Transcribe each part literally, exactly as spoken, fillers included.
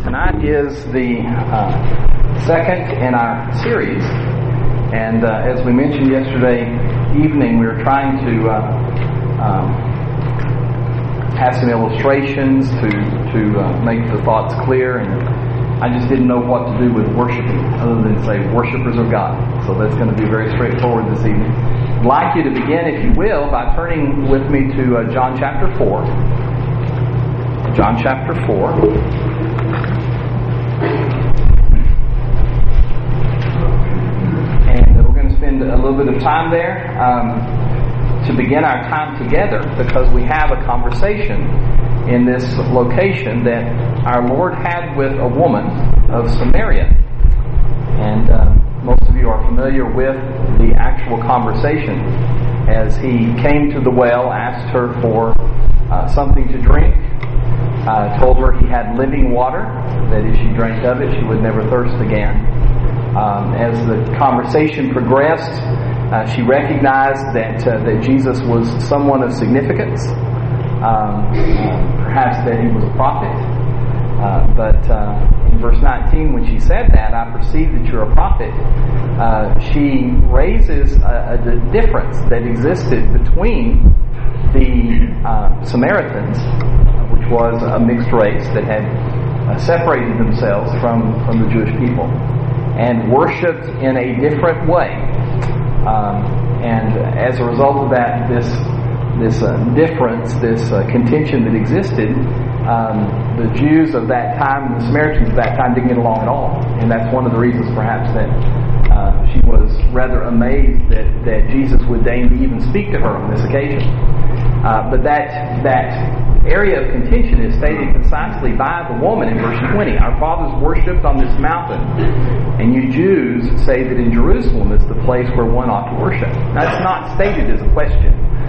Tonight is the uh, second in our series, and uh, as we mentioned yesterday evening, we were trying to uh, um, have some illustrations to to uh, make the thoughts clear, and I just didn't know what to do with worshiping other than say worshipers of God. So that's going to be very straightforward this evening. I'd like you to begin, if you will, by turning with me to uh, John chapter four. John chapter four. And we're going to spend a little bit of time there um, to begin our time together, because we have a conversation in this location that our Lord had with a woman of Samaria. And uh, most of you are familiar with the actual conversation as he came to the well, asked her for uh, something to drink. Uh, told her he had living water, that if she drank of it, she would never thirst again. Um, as the conversation progressed, uh, she recognized that uh, that Jesus was someone of significance, um, uh, perhaps that he was a prophet. Uh, but uh, in verse nineteen, when she said that, I perceive that you're a prophet, uh, she raises a, a difference that existed between the uh, Samaritans, which was a mixed race that had uh, separated themselves from, from the Jewish people and worshipped in a different way. Um, and as a result of that, this this uh, difference, this uh, contention that existed, um, the Jews of that time and the Samaritans of that time didn't get along at all. And that's one of the reasons perhaps that uh, she was rather amazed that, that Jesus would deign to even speak to her on this occasion. Uh, but that that area of contention is stated concisely by the woman in verse twenty. Our fathers worshipped on this mountain, and you Jews say that in Jerusalem is the place where one ought to worship. That's not stated as a question,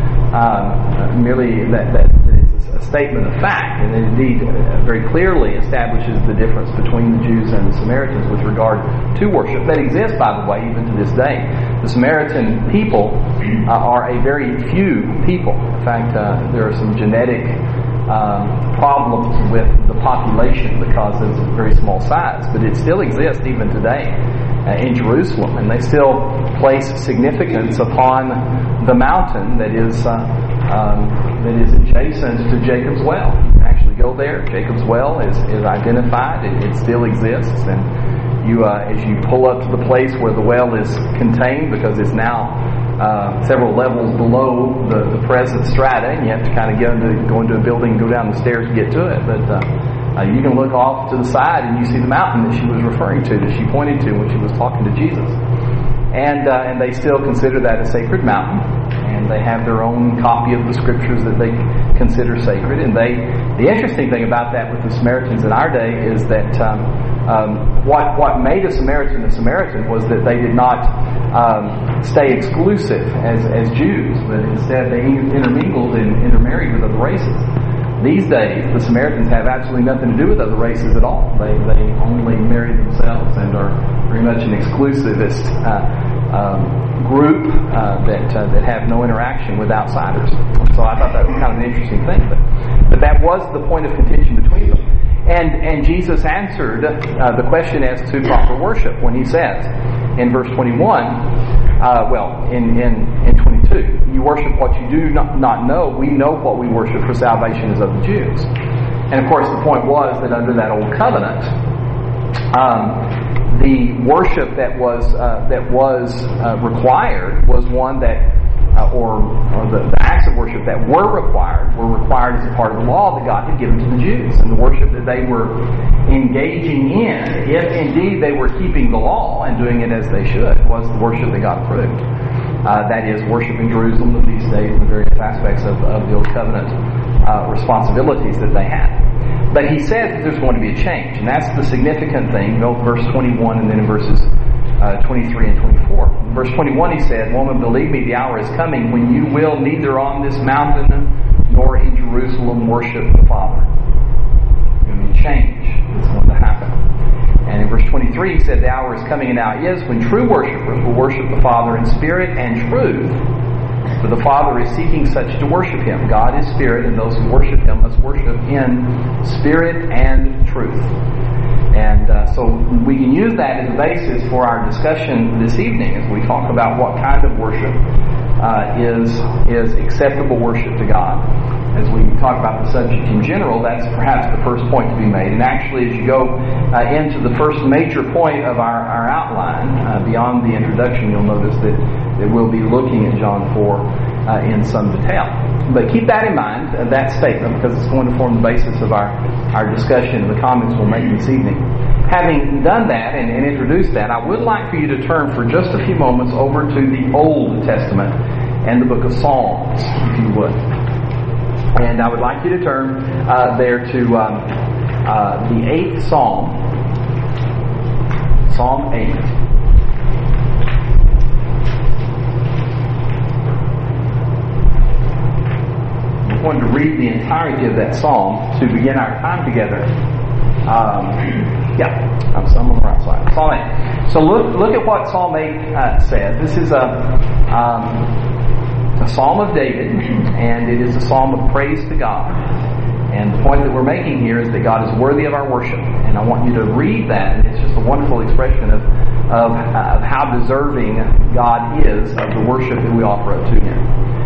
um, merely that, that it's a statement of fact, and it indeed uh, very clearly establishes the difference between the Jews and the Samaritans with regard to worship that exists, by the way, even to this day. The Samaritan people uh, are a very few people. In fact, uh, there are some genetic Um, problems with the population because it's a very small size, but it still exists even today uh, in Jerusalem, and they still place significance upon the mountain that is uh, um, that is adjacent to Jacob's well. You can actually go there. Jacob's well is, is identified; it, it still exists, and you uh, as you pull up to the place where the well is contained, because it's now Uh, several levels below the, the present strata, and you have to kind of get into, go into a building and go down the stairs to get to it. But uh, uh, you can look off to the side and you see the mountain that she was referring to, that she pointed to when she was talking to Jesus. And uh, and they still consider that a sacred mountain, and they have their own copy of the scriptures that they consider sacred. And they, the interesting thing about that with the Samaritans in our day is that um, um, what what made a Samaritan a Samaritan was that they did not um, stay exclusive as as Jews, but instead they intermingled and intermarried with other races. These days, the Samaritans have absolutely nothing to do with other races at all. They they only marry themselves and are very much an exclusivist uh, um, group uh, that uh, that have no interaction with outsiders. So I thought that was kind of an interesting thing. But, but that was the point of contention between them. And and Jesus answered uh, the question as to proper worship when he says in verse twenty-one, uh, well, in, in, in twenty-two, you worship what you do not, not know. We know what we worship, for salvation is of the Jews. And of course the point was that under that old covenant, um, the worship that was uh, that was uh, required was one that Uh, or, or the, the acts of worship that were required were required as a part of the law that God had given to the Jews. And the worship that they were engaging in, if indeed they were keeping the law and doing it as they should, was the worship that God approved. Uh, that is, worship in Jerusalem, the feast days, and the various aspects of, of the Old Covenant uh, responsibilities that they had. But he said that there's going to be a change, and that's the significant thing. Go to verse twenty-one and then in verses Uh, twenty-three and twenty-four. In verse twenty-one he said, "Woman, believe me, the hour is coming when you will neither on this mountain nor in Jerusalem worship the Father." There's going to be a change that's going to happen. And in verse twenty-three he said, "The hour is coming and now is when true worshipers will worship the Father in spirit and truth, For the Father is seeking such to worship Him. God is Spirit, and those who worship Him must worship in spirit and truth. so we can use that as a basis for our discussion this evening as we talk about what kind of worship uh, is is acceptable worship to God. As we talk about the subject in general, that's perhaps the first point to be made. And actually, as you go uh, into the first major point of our, our outline, uh, beyond the introduction, you'll notice that, that we'll be looking at John four uh, in some detail. But keep that in mind, uh, that statement, because it's going to form the basis of our, our discussion and the comments we'll make this evening. Having done that and, and introduced that, I would like for you to turn for just a few moments over to the Old Testament and the book of Psalms, if you would. And I would like you to turn uh, there to um, uh, the eighth Psalm, Psalm eight. I'm going to read the entirety of that Psalm to begin our time together. Um, yeah, I'm, I'm on the right side. Psalm eight. So look, look at what Psalm eight uh, says. This is a... Um, A psalm of David, and it is a psalm of praise to God. And the point that we're making here is that God is worthy of our worship. And I want you to read that, and it's just a wonderful expression of, of, of how deserving God is of the worship that we offer up to Him.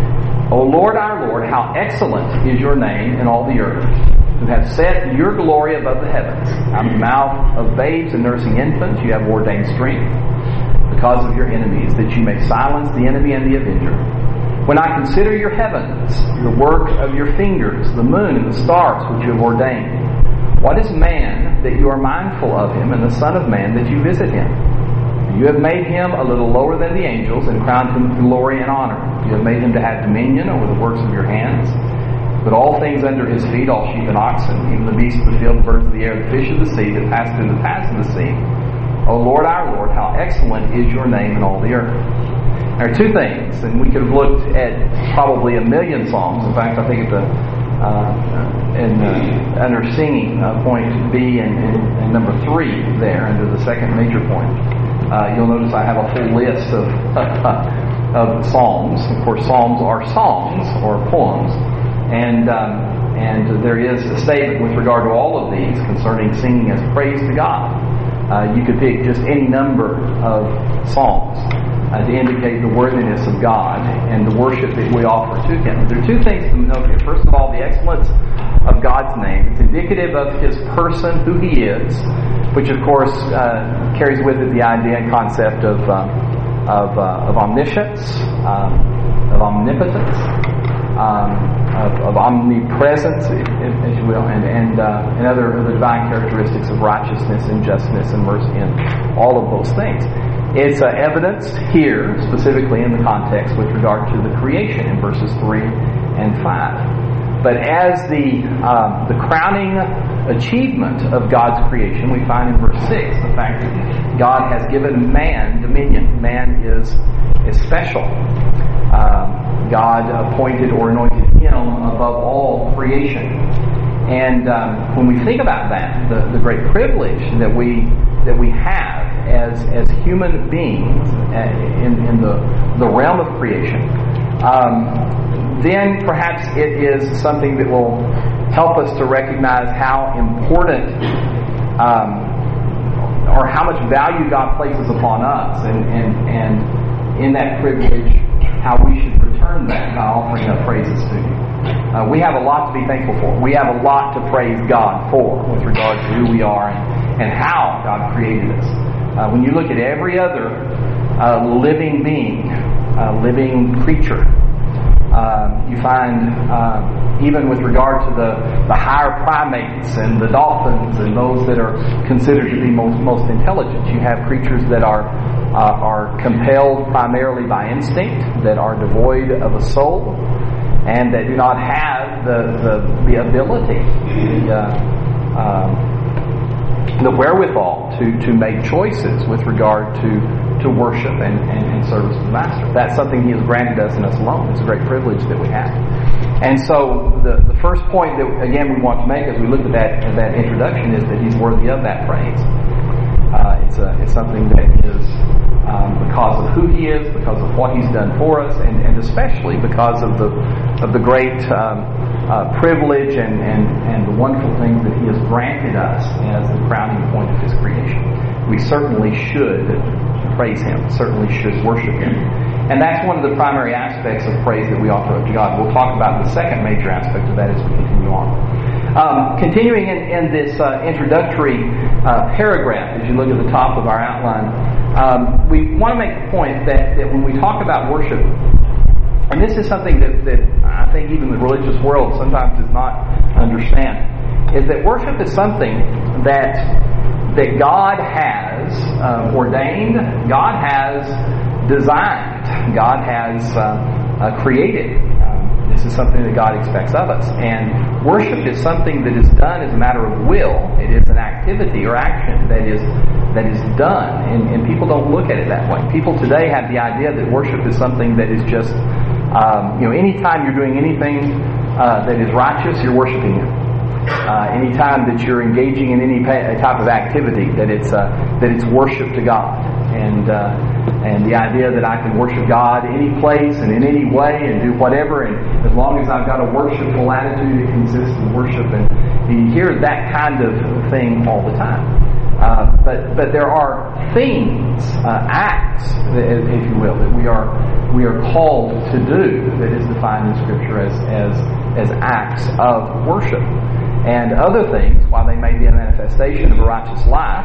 O Lord, our Lord, how excellent is your name in all the earth, who have set your glory above the heavens. Out of the mouth of babes and nursing infants you have ordained strength because of your enemies, that you may silence the enemy and the avenger. When I consider your heavens, the work of your fingers, the moon and the stars which you have ordained, what is man that you are mindful of him, and the Son of Man that you visit him? You have made him a little lower than the angels, and crowned him with glory and honor. You have made him to have dominion over the works of your hands. Put all things under his feet, all sheep and oxen, even the beasts of the field, the birds of the air, the fish of the sea that pass through the paths of the sea. O Lord, our Lord, how excellent is your name in all the earth. There are two things, and we could have looked at probably a million psalms. In fact, I think at the uh, in uh, under singing uh, point B and, and, and number three there under the second major point, uh, you'll notice I have a full list of uh, of psalms. Of course, psalms are songs or poems, and um, and there is a statement with regard to all of these concerning singing as praise to God. Uh, you could pick just any number of psalms Uh, to indicate the worthiness of God and the worship that we offer to Him. There are two things to note here. First of all, the excellence of God's name. It's indicative of His person, who He is, which of course uh, carries with it the idea and concept of uh, of, uh, of omniscience, um, of omnipotence, um, of, of omnipresence, if, if, as you will, and and, uh, and other of the divine characteristics of righteousness and justness and mercy and all of those things. It's uh, evidenced here, specifically in the context with regard to the creation in verses three and five. But as the um, the crowning achievement of God's creation, we find in verse six the fact that God has given man dominion. Man is, is special. Um, God appointed or anointed him above all creation. And um, when we think about that, the, the great privilege that we that we have as as human beings in, in the, the realm of creation, um, then perhaps it is something that will help us to recognize how important um, or how much value God places upon us, and, and, and in that privilege, how we should return that by offering up praises to Him. Uh, we have a lot to be thankful for. We have a lot to praise God for with regard to who we are and, and how God created us. Uh, when you look at every other uh, living being, uh, living creature, uh, you find, uh, even with regard to the, the higher primates and the dolphins and those that are considered to be most, most intelligent, you have creatures that are uh, are compelled primarily by instinct, that are devoid of a soul, and that do not have the the, the ability, the uh, um, the wherewithal to, to make choices with regard to, to worship and, and, and service to the Master. That's something He has granted us and us alone. It's a great privilege that we have. And so the, the first point that, again, we want to make as we look at that, at that introduction is that He's worthy of that praise. Uh, it's, a, it's something that is um, because of who He is, because of what He's done for us, and, and especially because of the of the great um, uh, privilege and, and, and the wonderful things that He has granted us as the crowning point of His creation. We certainly should praise Him, certainly should worship Him. And that's one of the primary aspects of praise that we offer up to God. We'll talk about the second major aspect of that as we continue on. Um, continuing in, in this uh, introductory uh, paragraph, as you look at the top of our outline, um, we want to make the point that, that when we talk about worship, and this is something that, that I think even the religious world sometimes does not understand, is that worship is something that that God has uh, ordained, God has designed, God has uh, uh, created. This is something that God expects of us. And worship is something that is done as a matter of will. It is an activity or action that is that is done. And, and people don't look at it that way. People today have the idea that worship is something that is just, um, you know, anytime you're doing anything uh, that is righteous, you're worshiping Him. Uh, anytime that you're engaging in any type of activity, that it's uh, that it's worship to God. And uh, and the idea that I can worship God any place and in any way and do whatever, and as long as I've got a worshipful attitude, it consists in worship. And you hear that kind of thing all the time. Uh, but but there are things, uh, acts, if you will, that we are we are called to do that is defined in Scripture as as as acts of worship. And other things, while they may be a manifestation of a righteous life,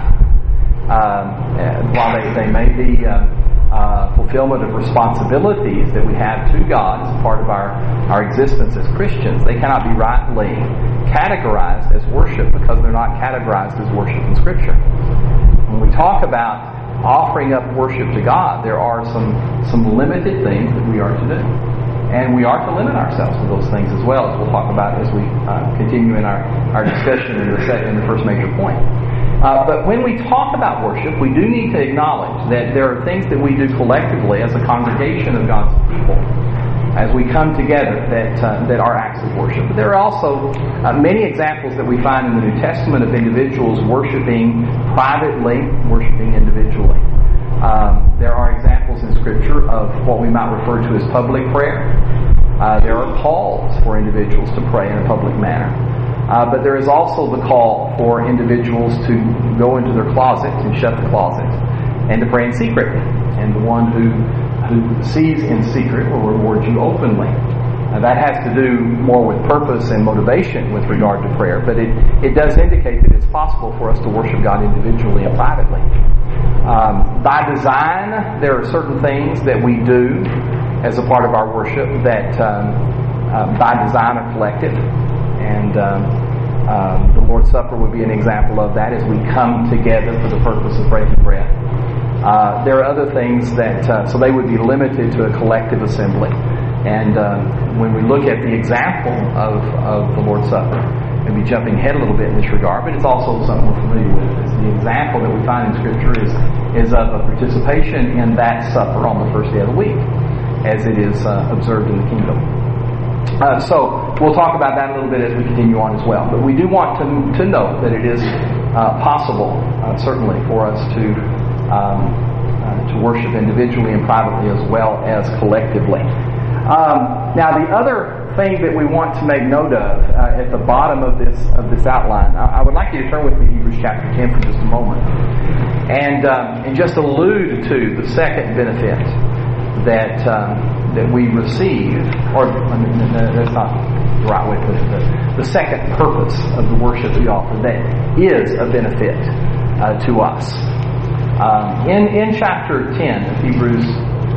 um, while they, they may be uh, uh, fulfillment of responsibilities that we have to God as part of our, our existence as Christians, they cannot be rightly categorized as worship because they're not categorized as worship in Scripture. When we talk about offering up worship to God, there are some, some limited things that we are to do. And we are to limit ourselves to those things as well, as we'll talk about as we uh, continue in our, our discussion in the, second, in the first major point. Uh, but when we talk about worship, we do need to acknowledge that there are things that we do collectively as a congregation of God's people, as we come together, that uh, that are acts of worship. But there are also uh, many examples that we find in the New Testament of individuals worshiping privately, worshiping individually. Um, there are examples in Scripture of what we might refer to as public prayer. Uh, there are calls for individuals to pray in a public manner. Uh, but there is also the call for individuals to go into their closet and shut the closet and to pray in secret. And the one who, who sees in secret will reward you openly. Now, that has to do more with purpose and motivation with regard to prayer, but it, it does indicate that it's possible for us to worship God individually and privately. Um, by design, there are certain things that we do as a part of our worship that um, uh, by design are collective. And um, um, the Lord's Supper would be an example of that as we come together for the purpose of breaking bread. Uh, there are other things that, uh, so they would be limited to a collective assembly. And um, when we look at the example of, of the Lord's Supper, maybe jumping ahead a little bit in this regard, but it's also something we're familiar with. It's the example that we find in Scripture is, is of a participation in that supper on the first day of the week, as it is uh, observed in the kingdom. Uh, so we'll talk about that a little bit as we continue on as well. But we do want to, to note that it is uh, possible, uh, certainly, for us to um, uh, to worship individually and privately as well as collectively. Um, now, the other thing that we want to make note of uh, at the bottom of this of this outline, I, I would like you to turn with me to Hebrews chapter ten for just a moment, and um, and just allude to the second benefit that um, that we receive, or that's not the right way to put it, but the second purpose of the worship we offer that is a benefit uh, to us. Um, in in chapter ten of Hebrews.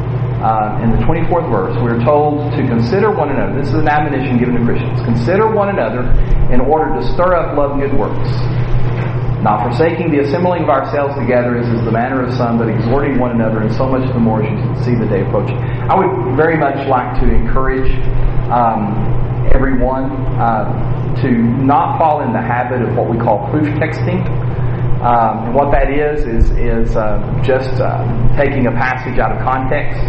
Uh, in the twenty-fourth verse, we're told to consider one another. This is an admonition given to Christians. Consider one another in order to stir up love and good works. Not forsaking the assembling of ourselves together as is the manner of some, but exhorting one another, and so much the more as you see the day approaching. I would very much like to encourage um, everyone uh, to not fall in the habit of what we call proof texting. Um, and what that is, is, is uh, just uh, taking a passage out of context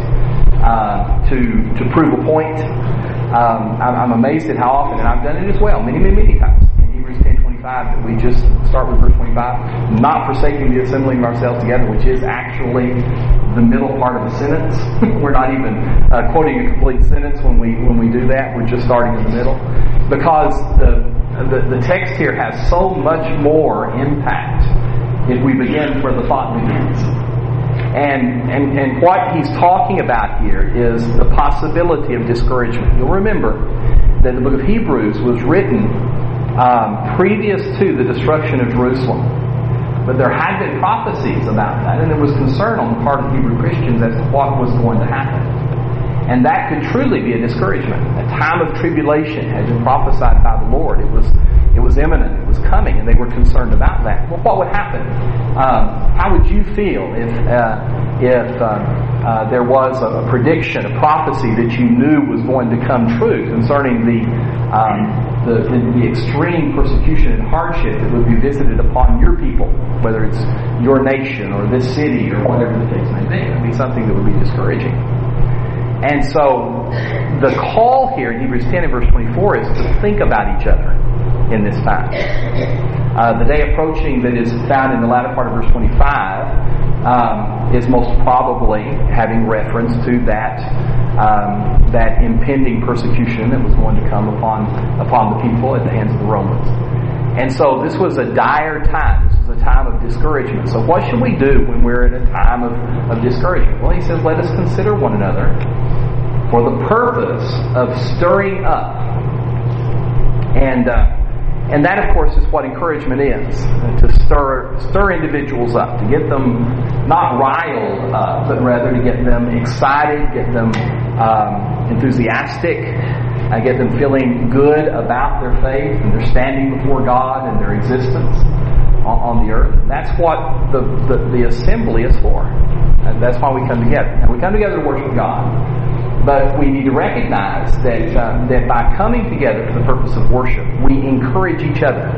uh, to to prove a point. Um, I'm, I'm amazed at how often, and I've done it as well, many, many, many times. In Hebrews ten twenty-four, twenty-five, that we just start with verse twenty-five, not forsaking the assembling of ourselves together, which is actually the middle part of the sentence. We're not even uh, quoting a complete sentence when we when we do that. We're just starting in the middle, because the the, the text here has so much more impact if we begin where the thought begins. And, and and what he's talking about here is the possibility of discouragement. You'll remember that the book of Hebrews was written um, previous to the destruction of Jerusalem. But there had been prophecies about that, and there was concern on the part of Hebrew Christians as to what was going to happen. And that could truly be a discouragement. A time of tribulation had been prophesied by the Lord. It was it was imminent. It was coming, and they were concerned about that. Well, what would happen? Um, how would you feel if uh, if uh, uh, there was a, a prediction, a prophecy that you knew was going to come true concerning the um, the, the, the extreme persecution and hardship that would be visited upon your people, whether it's your nation or this city or whatever the case may be? It would be something that would be discouraging. And so the call here in Hebrews ten and verse twenty-four is to think about each other in this time. Uh, the day approaching that is found in the latter part of verse twenty-five um, is most probably having reference to that um, that impending persecution that was going to come upon upon the people at the hands of the Romans. And so this was a dire time. This was a time of discouragement. So what should we do when we're in a time of, of discouragement? Well, he says, let us consider one another for the purpose of stirring up. And uh, and that, of course, is what encouragement is, to stir stir individuals up, to get them not riled up, but rather to get them excited, get them um, enthusiastic, uh, get them feeling good about their faith and their standing before God and their existence on, on the earth. That's what the, the, the assembly is for. And that's why we come together. And we come together to worship God. But we need to recognize that um, that by coming together for the purpose of worship, we encourage each other.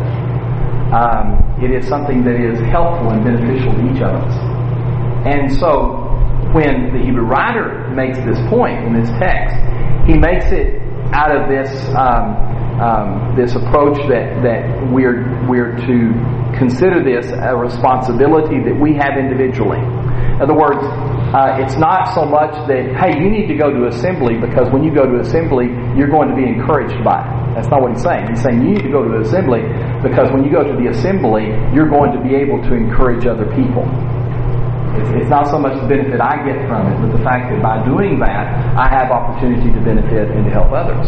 Um, it is something that is helpful and beneficial to each of us. And so, when the Hebrew writer makes this point in this text, he makes it out of this um, um, this approach that that we're we're to consider this a responsibility that we have individually. In other words, Uh, it's not so much that, hey, you need to go to assembly because when you go to assembly, you're going to be encouraged by it. That's not what he's saying. He's saying you need to go to the assembly because when you go to the assembly, you're going to be able to encourage other people. It's, it's not so much the benefit I get from it, but the fact that by doing that, I have opportunity to benefit and to help others.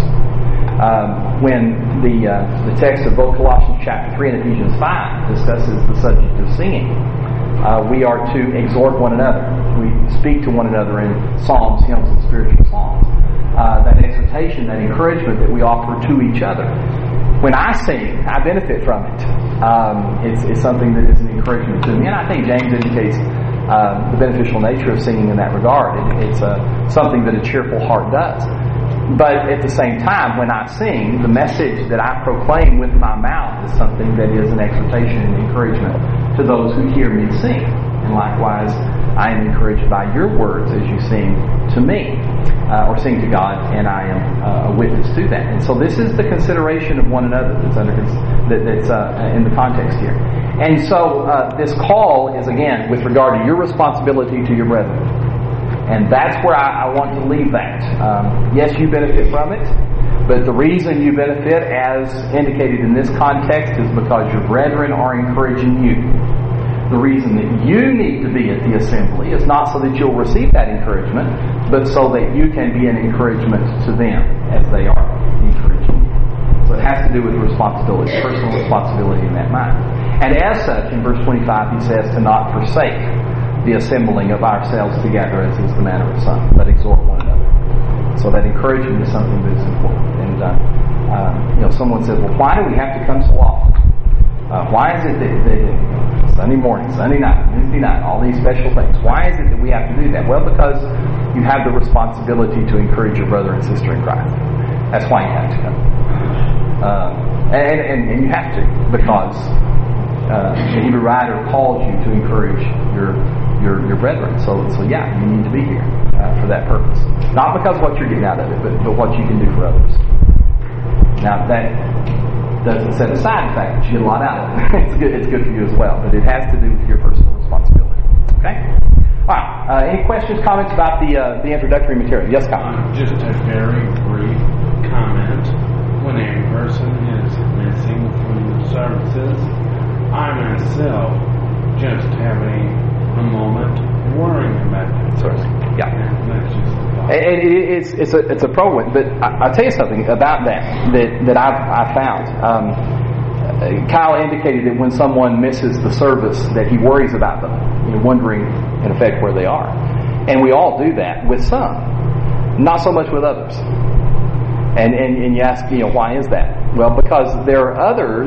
Um, when the uh, the text of both Colossians chapter three and Ephesians five discusses the subject of singing, uh, we are to exhort one another. We speak to one another in psalms, hymns, and spiritual songs. Uh, that exhortation, that encouragement that we offer to each other. When I sing, I benefit from it. Um, it's, it's something that is an encouragement to me. And I think James indicates uh, the beneficial nature of singing in that regard. It, it's uh, something that a cheerful heart does. But at the same time, when I sing, the message that I proclaim with my mouth is something that is an exhortation and encouragement to those who hear me sing. And likewise, I am encouraged by your words as you sing to me, uh, or sing to God, and I am uh, a witness to that. And so this is the consideration of one another that's, under, that, that's uh, in the context here. And so uh, this call is, again, with regard to your responsibility to your brethren. And that's where I, I want to leave that. Um, yes, you benefit from it, but the reason you benefit, as indicated in this context, is because your brethren are encouraging you. The reason that you need to be at the assembly is not so that you'll receive that encouragement, but so that you can be an encouragement to them as they are encouraging you. So it has to do with responsibility, personal responsibility in that mind. And as such, in verse twenty-five, he says to not forsake the assembling of ourselves together, as is the manner of some, but exhort one another. So that encouragement is something that is important. And uh, uh, you know, someone says, well, why do we have to come so often? Uh, why is it that, that Sunday morning, Sunday night, Wednesday night, all these special things? Why is it that we have to do that? Well, because you have the responsibility to encourage your brother and sister in Christ. That's why you have to come. Uh, and, and, and you have to, because uh, the Hebrew writer calls you to encourage your your your brethren. So, so yeah, you need to be here uh, for that purpose. Not because of what you're getting out of it, but, but what you can do for others. Now, that doesn't set aside the fact that you get a lot out of it. It's good. It's good for you as well, but it has to do with your personal responsibility. Okay. All right. Uh, any questions, comments about the uh, the introductory material? Yes, Colin. Uh, just a very brief comment. When a person is missing from the services, I myself just having a moment worrying about it. Certainly. Yeah. And that's just And it, it's it's a it's a problem, but I, I'll tell you something about that that that I've I found. Um, Kyle indicated that when someone misses the service, that he worries about them, you know, wondering in effect where they are, and we all do that with some, not so much with others. And and and you ask, you know, why is that? Well, because there are others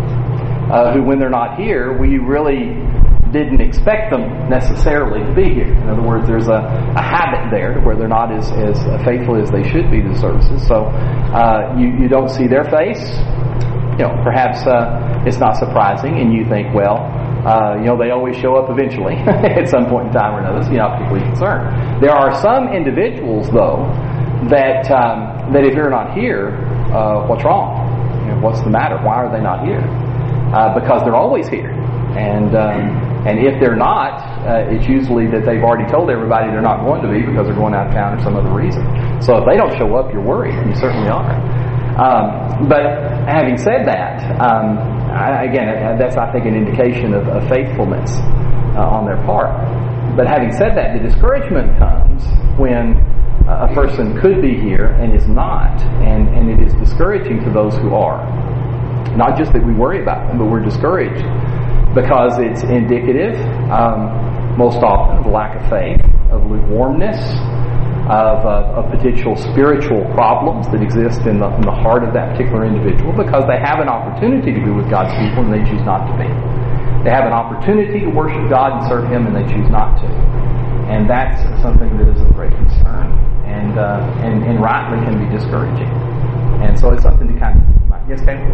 uh, who, when they're not here, we really didn't expect them necessarily to be here. In other words, there's a, a habit there where they're not as, as faithful as they should be to the services. So uh, you, you don't see their face. You know, perhaps uh, it's not surprising, and you think, well, uh, you know, they always show up eventually at some point in time or another, so you're not particularly concerned. There are some individuals, though, that um, that if you're not here, uh, what's wrong? You know, what's the matter? Why are they not here? Uh, because they're always here. And um, and if they're not, uh, it's usually that they've already told everybody they're not going to be because they're going out of town or some other reason. So if they don't show up, you're worried. You certainly are. Um, but having said that, um, I, again, that's, I think, an indication of, of faithfulness uh, on their part. But having said that, the discouragement comes when a person could be here and is not. And, and it is discouraging to those who are. Not just that we worry about them, but we're discouraged. Because it's indicative, um, most often, of lack of faith, of lukewarmness, of, uh, of potential spiritual problems that exist in the, in the heart of that particular individual, because they have an opportunity to be with God's people and they choose not to be. They have an opportunity to worship God and serve Him and they choose not to. And that's something that is of great concern and, uh, and, and rightly can be discouraging. And so it's something to kind of keep in mind. Yes, Kate?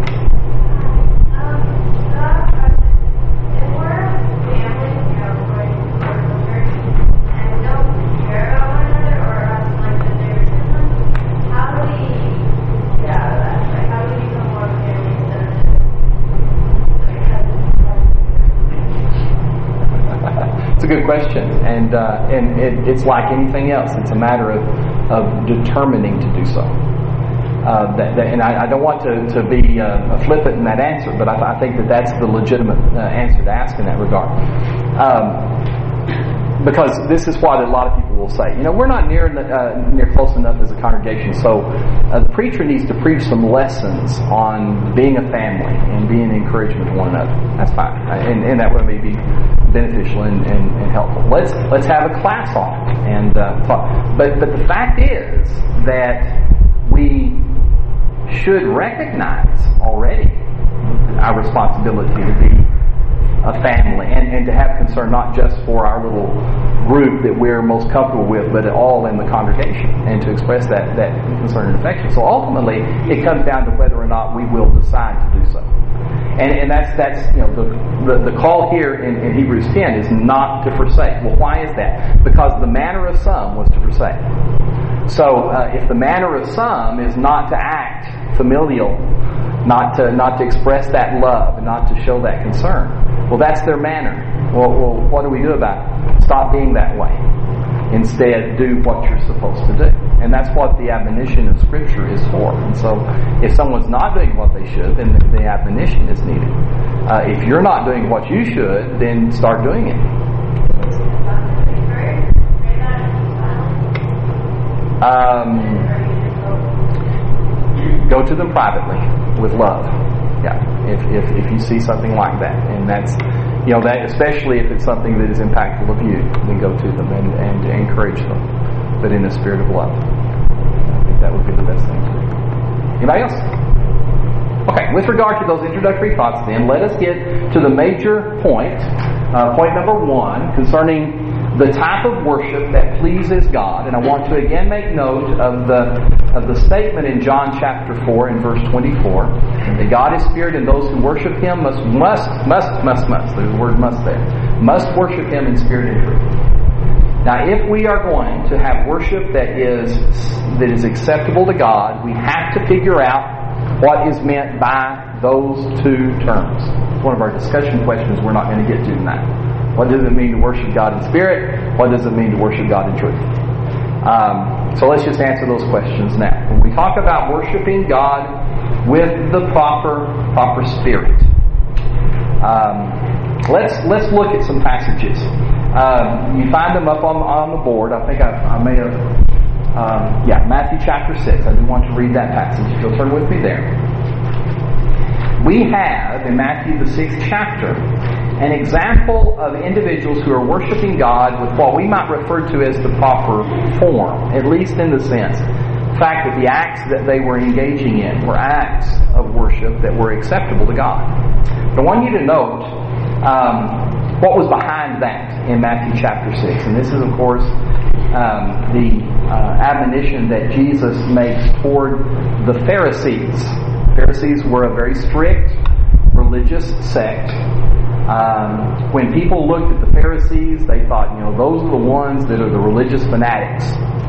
It's a good question, and uh, and it, it's like anything else. It's a matter of, of determining to do so. Uh, that, that, and I, I don't want to, to be uh, flippant in that answer, but I, I think that that's the legitimate uh, answer to ask in that regard. Um, because this is what a lot of people will say. You know, we're not near uh, near close enough as a congregation, so uh, the preacher needs to preach some lessons on being a family and being an encouragement to one another. That's fine, and, and that would maybe be beneficial and, and, and helpful. Let's let's have a class on it and uh, talk. But but the fact is that we should recognize already our responsibility to be a family and, and to have concern not just for our little group that we're most comfortable with, but all in the congregation, and to express that, that concern and affection. So ultimately, it comes down to whether or not we will decide to do so. And, and that's that's you know the the, the call here in, in Hebrews ten is not to forsake. Well, why is that? Because the manner of some was to forsake. So uh, if the manner of some is not to act familial, not to not to express that love, and not to show that concern, well, that's their manner. Well, well, what do we do about it? Stop being that way. Instead, do what you're supposed to do. And that's what the admonition of Scripture is for. And so, if someone's not doing what they should, then the, the admonition is needed. Uh, if you're not doing what you should, then start doing it. Um, go to them privately with love. Yeah, if, if if you see something like that, and that's, you know, that especially if it's something that is impactful of you, then go to them and, and encourage them, but in a spirit of love. I think that would be the best thing to do. Anybody else? Okay, with regard to those introductory thoughts, then let us get to the major point, uh, point number one, concerning the type of worship that pleases God. And I want to again make note of the of the statement in John chapter four and verse twenty-four, that God is spirit and those who worship Him must, must, must, must, must, there's the word must there, must worship Him in spirit and truth. Now, if we are going to have worship that is that is acceptable to God, we have to figure out what is meant by those two terms? It's one of our discussion questions we're not going to get to tonight. What does it mean to worship God in spirit? What does it mean to worship God in truth? Um, so let's just answer those questions now. When we talk about worshiping God with the proper proper spirit, um, let's let's look at some passages. Um, you find them up on on the board. I think I, I may have. Um, yeah, Matthew chapter six. I do want to read that passage. If you'll turn with me there. We have in Matthew the sixth chapter an example of individuals who are worshiping God with what we might refer to as the proper form, at least in the sense, the fact that the acts that they were engaging in were acts of worship that were acceptable to God. But I want you to note um, what was behind that in Matthew chapter six. And this is, of course, um, the uh, admonition that Jesus makes toward the Pharisees. Pharisees were a very strict religious sect. Um, when people looked at the Pharisees, they thought, you know, those are the ones that are the religious fanatics.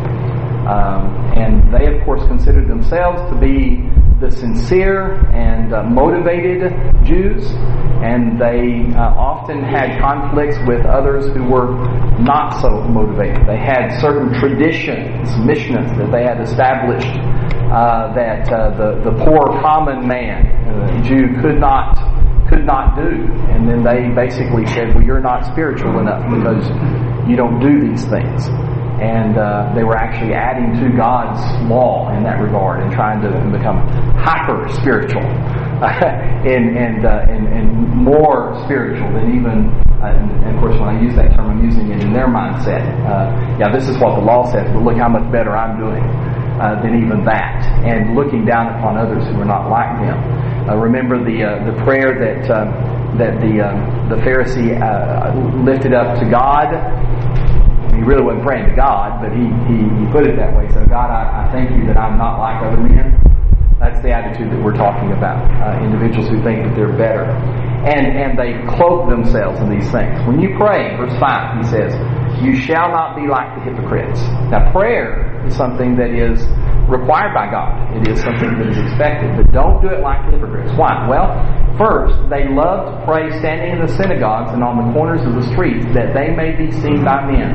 Um, and they, of course, considered themselves to be the sincere and uh, motivated Jews. And they uh, often had conflicts with others who were not so motivated. They had certain traditions, mishnahs that they had established uh, that uh, the, the poor common man, uh, Jew, could not could not do. And then they basically said, well, you're not spiritual enough because you don't do these things. And uh, they were actually adding to God's law in that regard and trying to become hyper-spiritual and, and, uh, and, and more spiritual than even, uh, and, and of course when I use that term, I'm using it in their mindset. Uh, yeah, this is what the law says, but look how much better I'm doing uh, than even that. And looking down upon others who are not like them. Uh, remember the uh, the prayer that uh, that the uh, the Pharisee uh, lifted up to God. He really wasn't praying to God, but he he, he put it that way. So God, I, I thank you that I'm not like other men. That's the attitude that we're talking about. Uh, individuals who think that they're better, and and they cloak themselves in these things. When you pray, verse five, he says, "You shall not be like the hypocrites." Now, prayer is something that is required by God. It is something that is expected. But don't do it like the hypocrites. Why? Well, first, they love to pray standing in the synagogues and on the corners of the streets that they may be seen by men.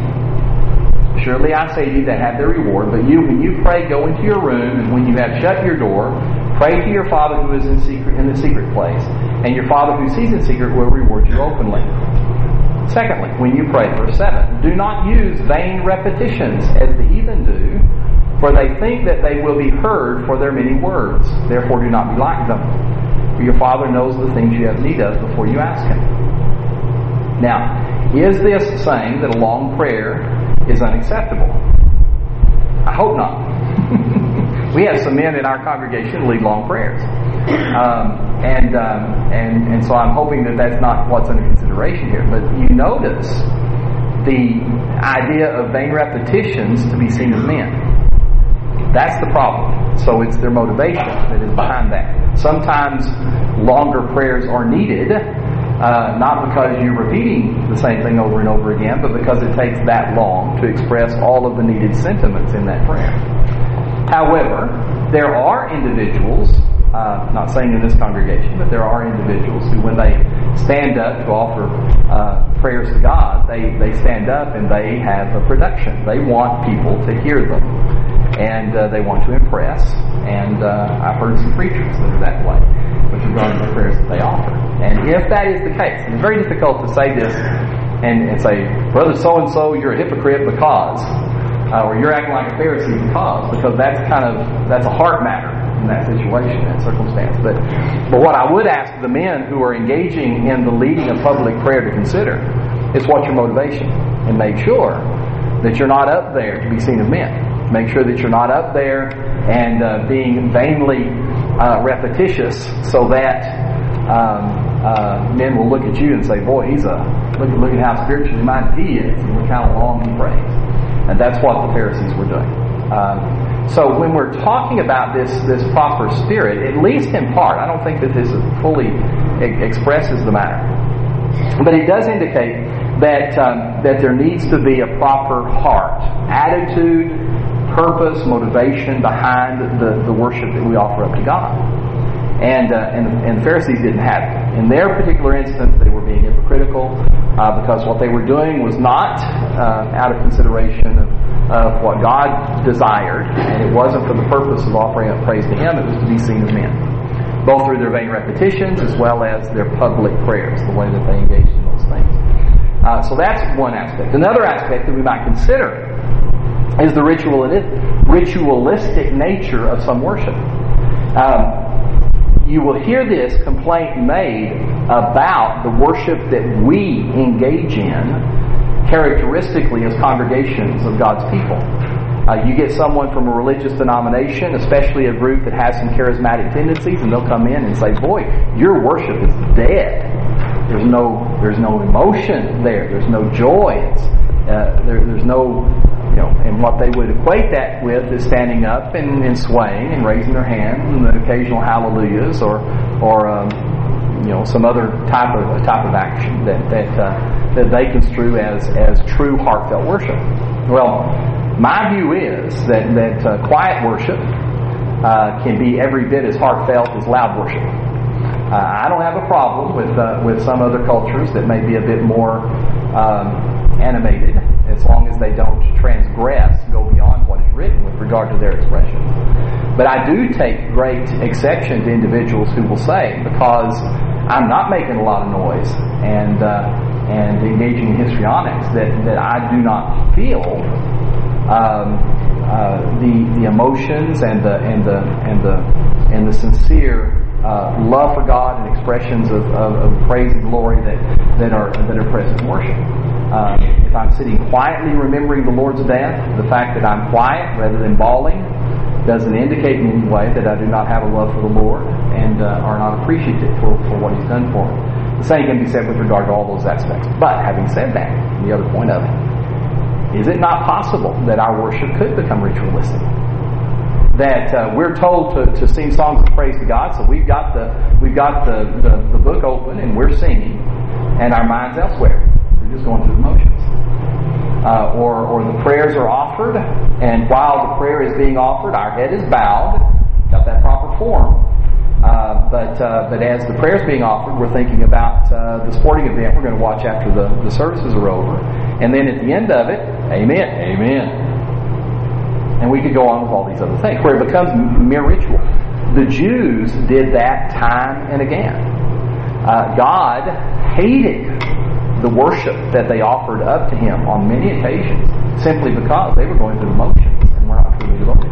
Surely I say to you, they have their reward. But you, when you pray, go into your room, and when you have shut your door, pray to your Father who is in secret in the secret place. And your Father who sees in secret will reward you openly. Secondly, when you pray, verse seven, do not use vain repetitions as the heathen do, for they think that they will be heard for their many words. Therefore do not be like them. For your Father knows the things you have need of before you ask Him. Now, is this saying that a long prayer is unacceptable? I hope not. We have some men in our congregation who lead long prayers. Um, and, um, and, and so I'm hoping that that's not what's under consideration here. But you notice the idea of vain repetitions to be seen as men. That's the problem. So it's their motivation that is behind that. Sometimes longer prayers are needed, uh, not because you're repeating the same thing over and over again, but because it takes that long to express all of the needed sentiments in that prayer. However, there are individuals, uh, not saying in this congregation, but there are individuals who, when they stand up to offer uh, prayers to God, they, they stand up and they have a production. They want people to hear them. And uh, they want to impress. And uh, I've heard some preachers that are that way with regard to the prayers that they offer. And if that is the case, and it's very difficult to say this and, and say, Brother so-and-so, you're a hypocrite because, uh, or you're acting like a Pharisee because, because that's kind of, that's a heart matter in that situation, that circumstance. But, but what I would ask the men who are engaging in the leading of public prayer to consider is what's your motivation? And make sure that you're not up there to be seen of men. Make sure that you're not up there and uh, being vainly uh, repetitious so that um, uh, men will look at you and say, boy, he's a look, look at how spiritually minded he is and look how long he prays. And that's what the Pharisees were doing. Um, so when we're talking about this, this proper spirit, at least in part, I don't think that this fully e- expresses the matter. But it does indicate that um, that there needs to be a proper heart, attitude, purpose, motivation behind the, the worship that we offer up to God. And, uh, and, and the Pharisees didn't have it. In their particular instance, they were being hypocritical uh, because what they were doing was not uh, out of consideration of, of what God desired, and it wasn't for the purpose of offering up praise to Him. It was to be seen of men, both through their vain repetitions as well as their public prayers, the way that they engaged in those things. Uh, so that's one aspect. Another aspect that we might consider is the ritual, ritualistic nature of some worship. Um, You will hear this complaint made about the worship that we engage in characteristically as congregations of God's people. Uh, you get someone from a religious denomination, especially a group that has some charismatic tendencies, and they'll come in and say, boy, your worship is dead. There's no there's no emotion there. There's no joy. It's, uh, there, there's no... You know, and what they would equate that with is standing up and, and swaying and raising their hands and the occasional hallelujahs or, or um, you know, some other type of type of action that that uh, that they construe as as true heartfelt worship. Well, my view is that that uh, quiet worship uh, can be every bit as heartfelt as loud worship. Uh, I don't have a problem with uh, with some other cultures that may be a bit more um, animated, as long as they don't transgress, go beyond what is written with regard to their expression. But I do take great exception to individuals who will say, because I'm not making a lot of noise and uh, and engaging in histrionics, that, that I do not feel um, uh, the the emotions and the and the and the and the sincere uh, love for God and expressions of, of, of praise and glory that that are that are present in worship. Um, if I'm sitting quietly remembering the Lord's death, the fact that I'm quiet rather than bawling doesn't indicate in any way that I do not have a love for the Lord and uh, are not appreciative for, for what He's done for me. The same can be said with regard to all those aspects. But having said that, the other point of it, is it not possible that our worship could become ritualistic? That uh, we're told to, to sing songs of praise to God, so we've got the we've got the, the, the book open and we're singing, and our mind's elsewhere. Just going through the motions. Uh, or, or the prayers are offered, and while the prayer is being offered, our head is bowed, got that proper form. Uh, but uh, but as the prayer is being offered, we're thinking about uh, the sporting event we're going to watch after the, the services are over. And then at the end of it, amen, amen. And we could go on with all these other things, where it becomes mere ritual. The Jews did that time and again. Uh, God hated the worship that they offered up to Him on many occasions, simply because they were going through the motions and were not truly devoted.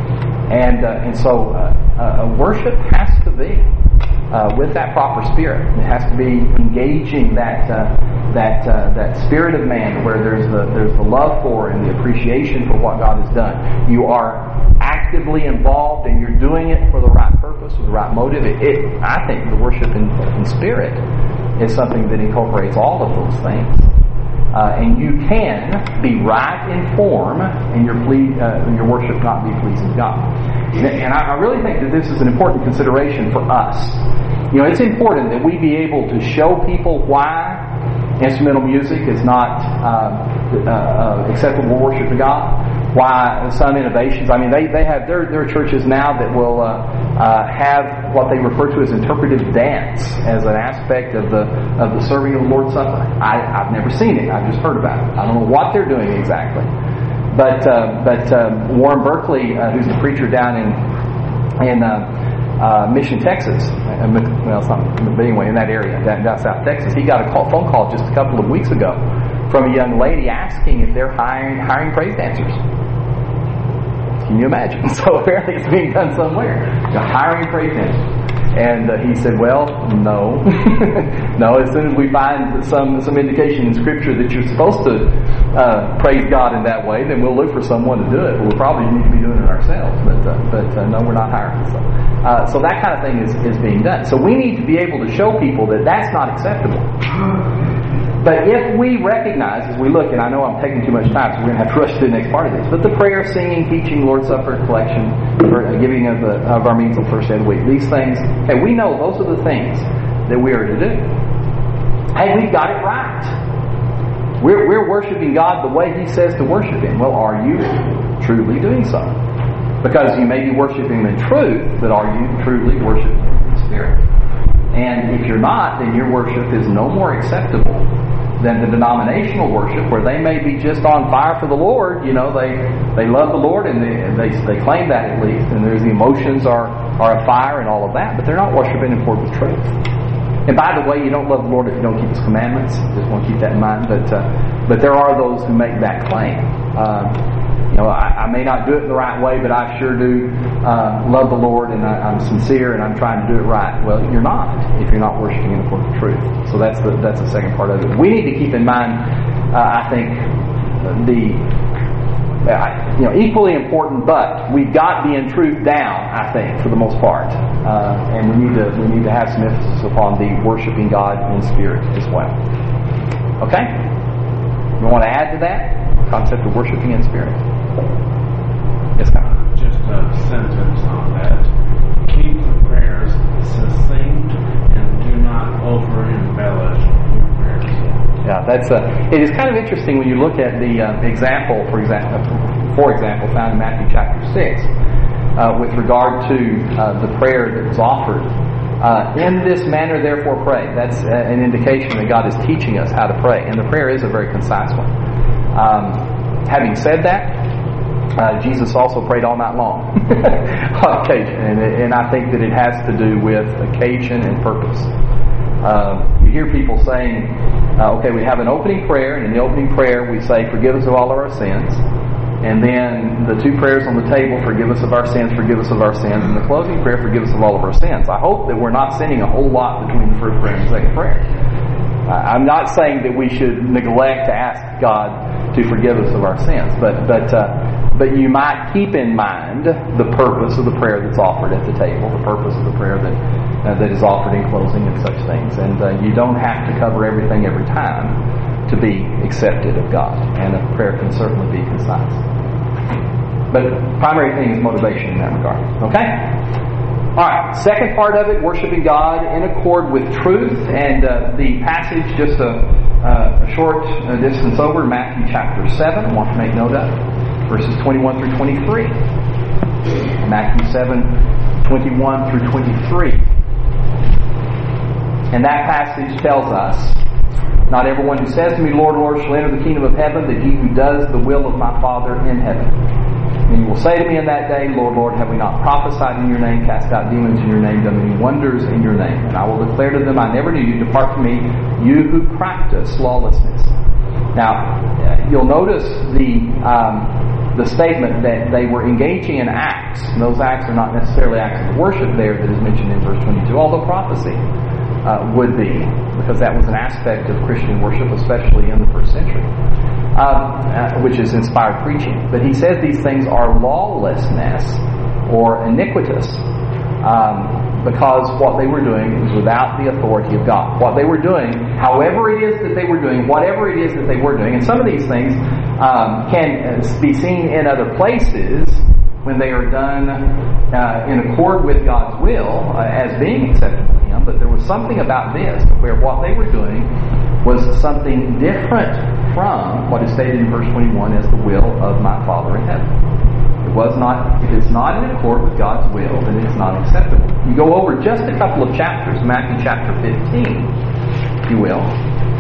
And uh, and so uh, uh, worship has to be uh, with that proper spirit. It has to be engaging that uh, that uh, that spirit of man, where there's the there's the love for and the appreciation for what God has done. You are actively involved, and you're doing it for the right purpose, with the right motive. It, it I think the worship in, in spirit is something that incorporates all of those things. Uh, and you can be right in form and your ple- uh, your worship not be pleasing to God. And I, I really think that this is an important consideration for us. You know, it's important that we be able to show people why instrumental music is not uh, uh, uh, acceptable worship to God. Why some innovations, I mean, they, they have, there, there are churches now that will uh, uh, have what they refer to as interpretive dance as an aspect of the of the serving of the Lord's Supper. I, I've never seen it. I've just heard about it. I don't know what they're doing exactly. But uh, but uh, Warren Berkeley, uh, who's a preacher down in in uh, uh, Mission, Texas, uh, well, it's not, but anyway, in that area, down, down South Texas, he got a call, phone call just a couple of weeks ago from a young lady asking if they're hiring hiring praise dancers. Can you imagine? So apparently it's being done somewhere. You're hiring praise dancers. And uh, he said, well, no. No, as soon as we find some some indication in Scripture that you're supposed to uh, praise God in that way, then we'll look for someone to do it. We'll probably need to be doing it ourselves. But uh, but uh, no, we're not hiring. So, uh, so that kind of thing is, is being done. So we need to be able to show people that that's not acceptable. But if we recognize, as we look, and I know I'm taking too much time, so we're going to have to rush to the next part of this, but the prayer, singing, teaching, Lord's Supper, collection, or giving of, the, of our means on the first day of the week, these things, hey, we know those are the things that we are to do. Hey, we've got it right. We're, we're worshiping God the way He says to worship Him. Well, are you truly doing so? Because you may be worshiping Him in truth, but are you truly worshiping Him in Spirit. And if you're not, then your worship is no more acceptable than the denominational worship, where they may be just on fire for the Lord. You know, they they love the Lord, and they they, they claim that at least, and there's the emotions are, are a fire and all of that, but they're not worshiping in accord with truth. And by the way, you don't love the Lord if you don't keep His commandments. Just want to keep that in mind. But uh, but there are those who make that claim. Uh, you know, I, I may not do it the right way, but I sure do uh, love the Lord, and I, I'm sincere, and I'm trying to do it right. Well, you're not if you're not worshiping in accord with truth. So that's the that's the second part of it. We need to keep in mind, uh, I think, the uh, you know equally important, but we've got the in truth down. I think for the most part, uh, and we need to we need to have some emphasis upon the worshiping God in spirit as well. Okay, we want to add to that concept of worshiping in spirit. Yes, ma'am. Just a sentence on that. Keep the prayers succinct and do not over-embellish your prayers. Yeah, that's a, it is kind of interesting when you look at the uh, example, for example, for example, found in Matthew chapter six, uh, with regard to uh, the prayer that was offered. Uh, in this manner, therefore, pray. That's uh, an indication that God is teaching us how to pray, and the prayer is a very concise one. Um, having said that, uh, Jesus also prayed all night long on occasion, and, and I think that it has to do with occasion and purpose. Uh, you hear people saying, uh, okay, we have an opening prayer, and in the opening prayer we say, forgive us of all of our sins. And then the two prayers on the table, forgive us of our sins, forgive us of our sins. And the closing prayer, forgive us of all of our sins. I hope that we're not sinning a whole lot between the first prayer and the second prayer. Uh, I'm not saying that we should neglect to ask God to forgive us of our sins. But but uh, but you might keep in mind the purpose of the prayer that's offered at the table, the purpose of the prayer that uh, that is offered in closing and such things. And uh, you don't have to cover everything every time to be accepted of God. And a prayer can certainly be concise. But the primary thing is motivation in that regard. Okay? Alright, second part of it, worshiping God in accord with truth. And uh, the passage, just a, uh, a short uh, distance over, Matthew chapter seven, I want to make note of, verses twenty-one through twenty-three. Matthew seven, twenty-one through twenty-three. And that passage tells us, not everyone who says to me, Lord, Lord, shall enter the kingdom of heaven, but he who does the will of my Father in heaven. And you will say to me in that day, Lord, Lord, have we not prophesied in your name, cast out demons in your name, done many wonders in your name? And I will declare to them, I never knew you. Depart from me, you who practice lawlessness. Now, you'll notice the um, the statement that they were engaging in acts. And those acts are not necessarily acts of worship there that is mentioned in verse twenty-two, although prophecy Uh, would be, because that was an aspect of Christian worship, especially in the first century, um, uh, which is inspired preaching. But he says these things are lawlessness or iniquitous, um, because what they were doing was without the authority of God. What they were doing, however it is that they were doing, whatever it is that they were doing, and some of these things um, can be seen in other places when they are done uh, in accord with God's will uh, as being acceptable to Him. But there was something about this where what they were doing was something different from what is stated in verse twenty-one as the will of my Father in heaven. It was not. If it's not in accord with God's will, then it's not acceptable. You go over just a couple of chapters, Matthew chapter fifteen, if you will.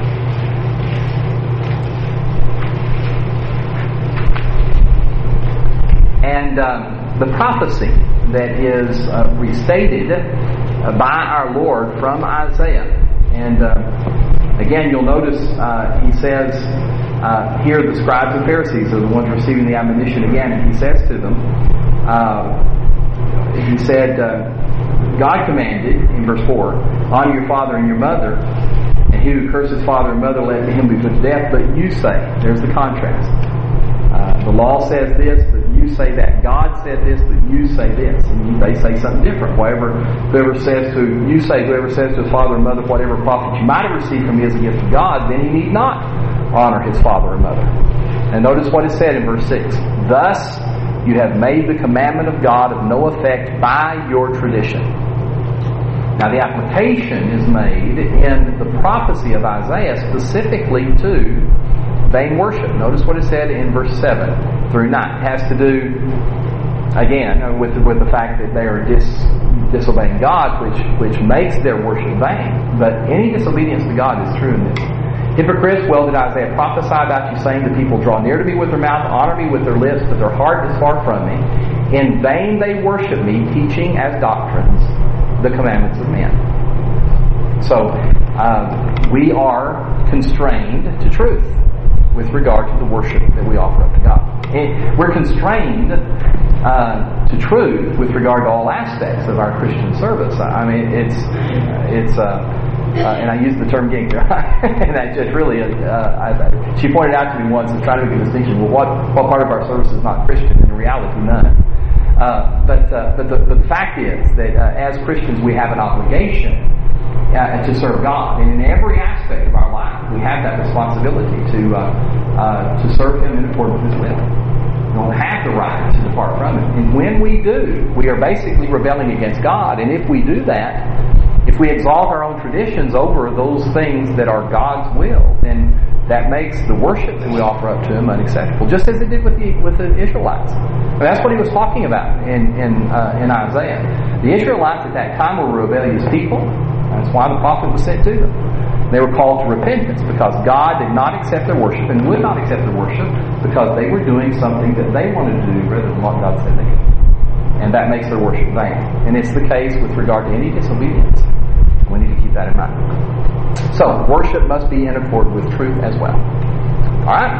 And um, the prophecy that is uh, restated uh, by our Lord from Isaiah. And uh, again, you'll notice uh, he says, uh, here the scribes and Pharisees are the ones receiving the admonition again. And he says to them, uh, he said, uh, God commanded, in verse four, honor your father and your mother, and he who curses father and mother, let him be put to death. But you say, there's the contrast. Uh, the law says this, but you say that. God said this, but you say this. And they say something different. Whoever, whoever says to, you say, whoever says to his father and mother, whatever profit you might have received from me as a gift of God, then he need not honor his father and mother. And notice what is said in verse six. Thus you have made the commandment of God of no effect by your tradition. Now the application is made in the prophecy of Isaiah specifically to vain worship. Notice what is said in verse seven through nine. It has to do, again, with with the fact that they are dis, disobeying God, which which makes their worship vain. But any disobedience to God is true in this. Hypocrites, well did Isaiah prophesy about you, saying, the people draw near to me with their mouth, honor me with their lips, but their heart is far from me. In vain they worship me, teaching as doctrines the commandments of men. So, uh, we are constrained to truth with regard to the worship that we offer up to God. And we're constrained uh, to truth with regard to all aspects of our Christian service. I mean, it's it's. Uh, Uh, and I use the term gig, and I just really, uh, I, she pointed out to me once and tried to make a distinction. Well, what what part of our service is not Christian? In reality, none. Uh, but uh, but the, the fact is that uh, as Christians, we have an obligation uh, to serve God, and in every aspect of our life, we have that responsibility to uh, uh, to serve Him in accordance with His will. We don't have the right to depart from Him, and when we do, we are basically rebelling against God. And if we do that, if we exalt our own traditions over those things that are God's will, then that makes the worship that we offer up to Him unacceptable, just as it did with the with the Israelites. And that's what he was talking about in in, uh, in Isaiah. The Israelites at that time were a rebellious people. That's why the prophet was sent to them. They were called to repentance because God did not accept their worship and would not accept their worship because they were doing something that they wanted to do rather than what God said they could. And that makes their worship vain. And it's the case with regard to any disobedience. We need to keep that in mind. So, worship must be in accord with truth as well. Alright?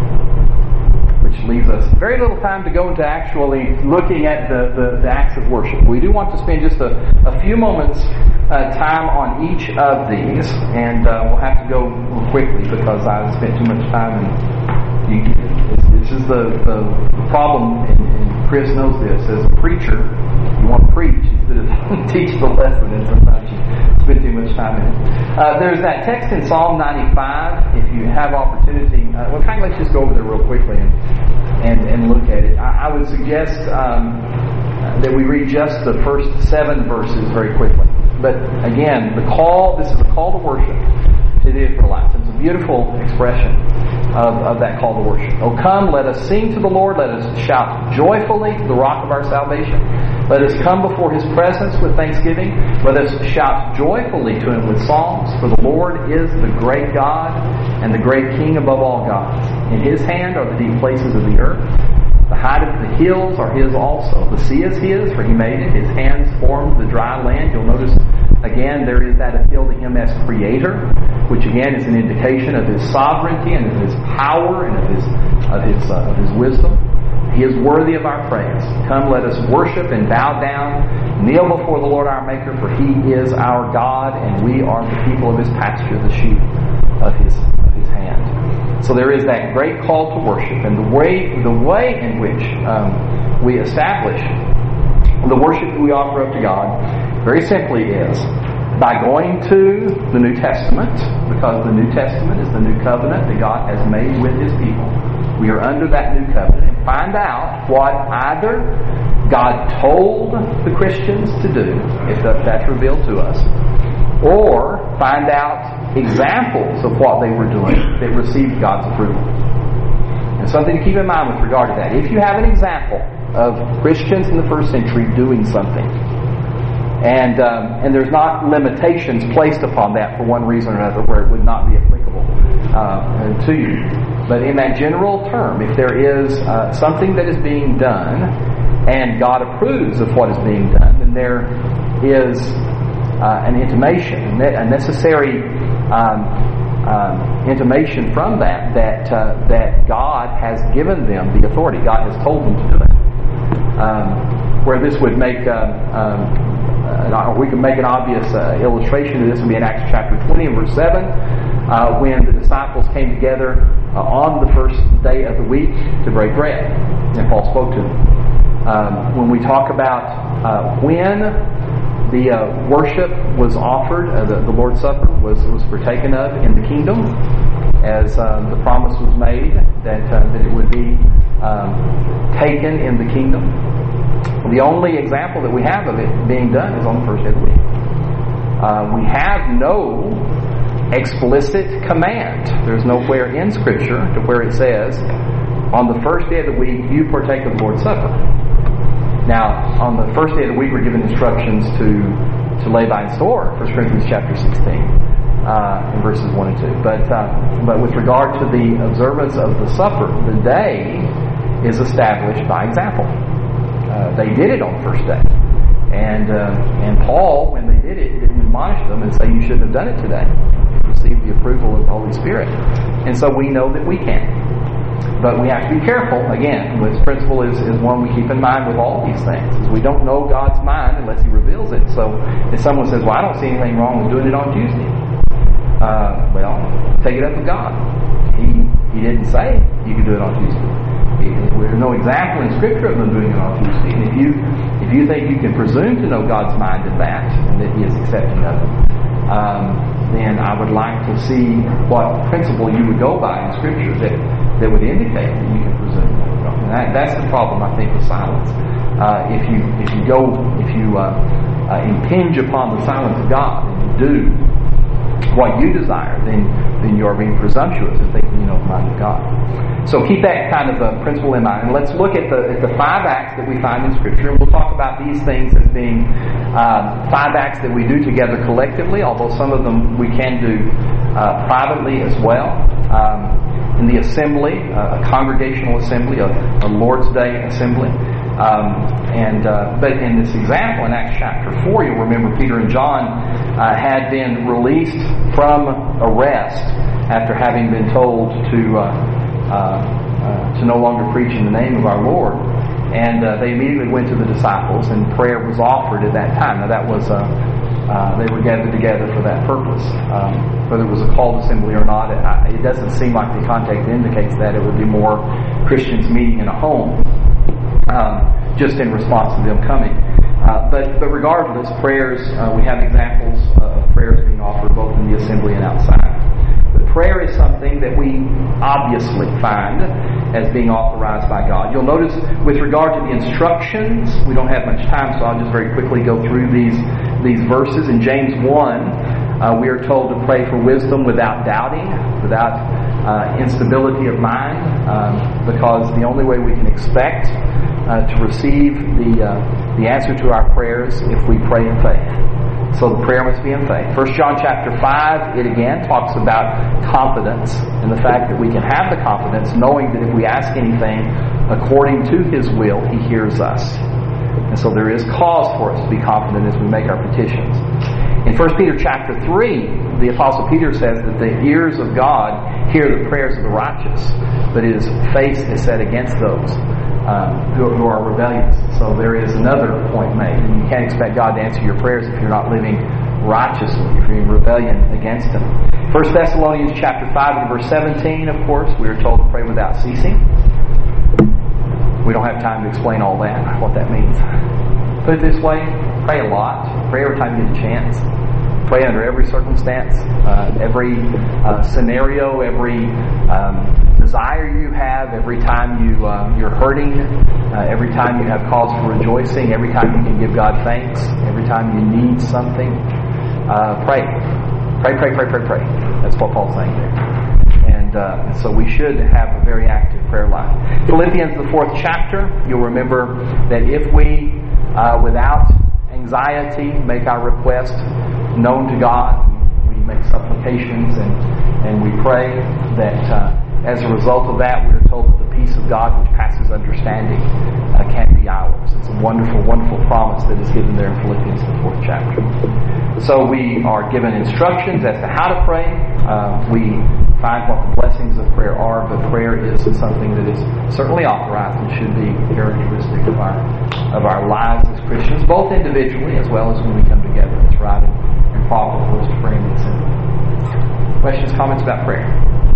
Which leaves us very little time to go into actually looking at the, the, the acts of worship. We do want to spend just a, a few moments uh, time on each of these, and uh, we'll have to go quickly because I've spent too much time. And you, it's, it's just the, the problem, and, and Chris knows this, as a preacher, you want to preach instead of teach the lesson, and sometimes you spend too much time in it. Uh, there's that text in Psalm ninety-five. If you have opportunity, uh, well, kind of let's just go over there real quickly and and, and look at it. I, I would suggest um, that we read just the first seven verses very quickly. But again, the call. This is a call to worship to the Israelites. It's a beautiful expression of, of that call to worship. Oh, come, let us sing to the Lord. Let us shout joyfully to the rock of our salvation. Let us come before His presence with thanksgiving. Let us shout joyfully to Him with songs. For the Lord is the great God and the great King above all gods. In His hand are the deep places of the earth. The height of the hills are His also. The sea is His, for He made it. His hands formed the dry land. You'll notice again there is that appeal to Him as Creator, which again is an indication of His sovereignty and of His power and of His of His uh, of His wisdom. He is worthy of our praise. Come, let us worship and bow down, kneel before the Lord our Maker, for He is our God, and we are the people of His pasture, the sheep of His of His hand. So there is that great call to worship, and the way the way in which um, we establish the worship that we offer up to God, very simply is by going to the New Testament, because the New Testament is the new covenant that God has made with His people. We are under that new covenant. Find out what either God told the Christians to do, if that's revealed to us, or find out examples of what they were doing that received God's approval. And something to keep in mind with regard to that. If you have an example of Christians in the first century doing something, and um, and there's not limitations placed upon that for one reason or another where it would not be applicable uh, to you. But in that general term, if there is uh, something that is being done and God approves of what is being done, then there is uh, an intimation, a necessary um, um, intimation from that that uh, that God has given them the authority. God has told them to do it. Um, where this would make, um, um, uh, or we can make an obvious uh, illustration of this would be in Acts chapter twenty and verse seven, uh, when the disciples came together uh, on the first day of the week to break bread, and Paul spoke to them. Um, when we talk about uh, when the uh, worship was offered, uh, the, the Lord's Supper was was partaken of in the kingdom, as um, the promise was made that uh, that it would be um, taken in the kingdom. The only example that we have of it being done is on the first day of the week. Uh, we have no explicit command. There's nowhere in Scripture to where it says, on the first day of the week, you partake of the Lord's Supper. Now, on the first day of the week, we're given instructions to, to lay by and store, First Corinthians chapter sixteen, uh, in verses one and two. But, uh, but with regard to the observance of the supper, the day is established by example. Uh, they did it on the first day. And uh, and Paul, when they did it, didn't admonish them and say, you shouldn't have done it today. You received the approval of the Holy Spirit. And so we know that we can. But we have to be careful. Again, this principle is, is one we keep in mind with all these things. Is we don't know God's mind unless He reveals it. So if someone says, well, I don't see anything wrong with doing it on Tuesday. Uh, well, take it up with God. He, he didn't say you could do it on Tuesday. There's no example in Scripture of them doing it on Tuesday. And if you if you think you can presume to know God's mind in that, and that He is accepting of it, um, then I would like to see what principle you would go by in Scripture that, that would indicate that you can presume. And that, that's the problem, I think, with silence. Uh, if you if you go if you uh, uh, impinge upon the silence of God and you do what you desire, then then you are being presumptuous and thinking you know the mind of God. So keep that kind of a principle in mind. And let's look at the, at the five acts that we find in Scripture. And we'll talk about these things as being uh, five acts that we do together collectively, although some of them we can do uh, privately as well. Um, in the assembly, uh, a congregational assembly, a, a Lord's Day assembly. Um, and uh, but in this example in Acts chapter four, you'll remember Peter and John uh, had been released from arrest after having been told to uh, uh, uh, to no longer preach in the name of our Lord, and uh, they immediately went to the disciples, and prayer was offered at that time. Now that was uh, uh, they were gathered together for that purpose. Um, whether it was a called assembly or not, it, it doesn't seem like the context indicates that. It would be more Christians meeting in a home. Um, just in response to them coming. Uh, but but regardless, prayers, uh, we have examples uh, of prayers being offered both in the assembly and outside. But prayer is something that we obviously find as being authorized by God. You'll notice with regard to the instructions, we don't have much time, so I'll just very quickly go through these, these verses. In James one, uh, we are told to pray for wisdom without doubting, without uh, instability of mind, um, because the only way we can expect Uh, to receive the uh, the answer to our prayers if we pray in faith. So the prayer must be in faith. First John chapter five, it again talks about confidence and the fact that we can have the confidence knowing that if we ask anything according to His will, He hears us. And so there is cause for us to be confident as we make our petitions. In First Peter chapter three, the Apostle Peter says that the ears of God hear the prayers of the righteous, but His face is set against those Um, who, who are rebellious. So there is another point made. And you can't expect God to answer your prayers if you're not living righteously, if you're in rebellion against Him. First Thessalonians chapter five and verse seventeen, of course, we are told to pray without ceasing. We don't have time to explain all that, what that means. Put it this way, pray a lot. Pray every time you get a chance. Pray under every circumstance, uh, every uh, scenario, every um, desire you have, every time you, uh, you're hurting, uh, every time you have cause for rejoicing, every time you can give God thanks, every time you need something. Uh, pray. Pray, pray, pray, pray, pray. That's what Paul's saying there. And uh, so we should have a very active prayer life. Philippians, the fourth chapter, you'll remember that if we, uh, without anxiety, make our request known to God, we make supplications and, and we pray that uh, as a result of that, we are told that the peace of God which passes understanding uh, can be ours. It's a wonderful, wonderful promise that is given there in Philippians, the fourth chapter. So we are given instructions as to how to pray. Uh, we find what the blessings of prayer are, but prayer is something that is certainly authorized and should be characteristic of our of our lives as Christians, both individually as well as when we come together. It's right and, and proper for us to pray in the assembly. Questions, comments about prayer?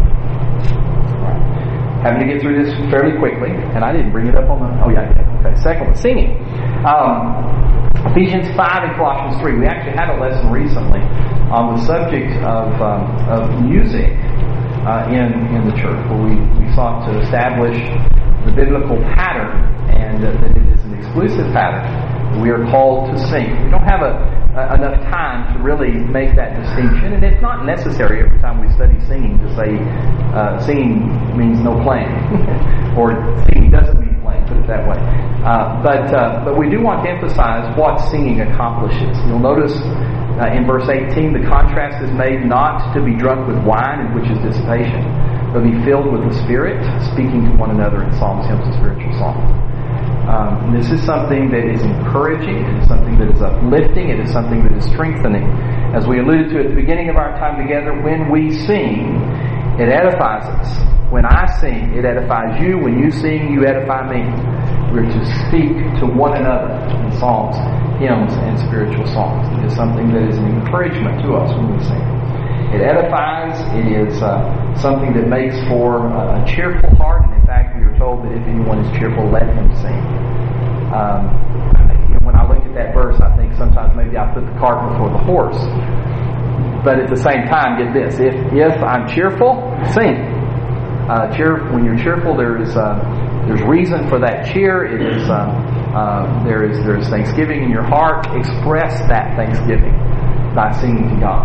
Right. Having to get through this fairly quickly, and I didn't bring it up on the. Oh yeah, yeah. Okay. Second one, singing. Um, Ephesians five and Colossians three. We actually had a lesson recently on the subject of um, of music uh, in in the church, where we, we sought to establish the biblical pattern, and uh, that it is an exclusive pattern. We are called to sing. We don't have a, a, enough time to really make that distinction, and it's not necessary every time we study singing to say uh, singing means no playing, or singing doesn't mean playing. Put it that way. Uh, but uh, but we do want to emphasize what singing accomplishes. You'll notice uh, in verse eighteen, the contrast is made not to be drunk with wine, which is dissipation, but be filled with the Spirit, speaking to one another in psalms, hymns, and spiritual songs. Um, this is something that is encouraging. It is something that is uplifting. It is something that is strengthening. As we alluded to at the beginning of our time together, when we sing, it edifies us. When I sing, it edifies you. When you sing, you edify me. We're to speak to one another in psalms, hymns, and spiritual songs. It is something that is an encouragement to us when we sing. It edifies. It is uh, something that makes for a cheerful heart. And in fact, we are told that if anyone is cheerful, let him sing. Um, when I look at that verse, I think sometimes maybe I put the cart before the horse. But at the same time, get this: if if I'm cheerful, sing. Uh, cheer when you're cheerful, there is uh, there's reason for that cheer. It is uh, uh, there is there is thanksgiving in your heart. Express that thanksgiving by singing to God.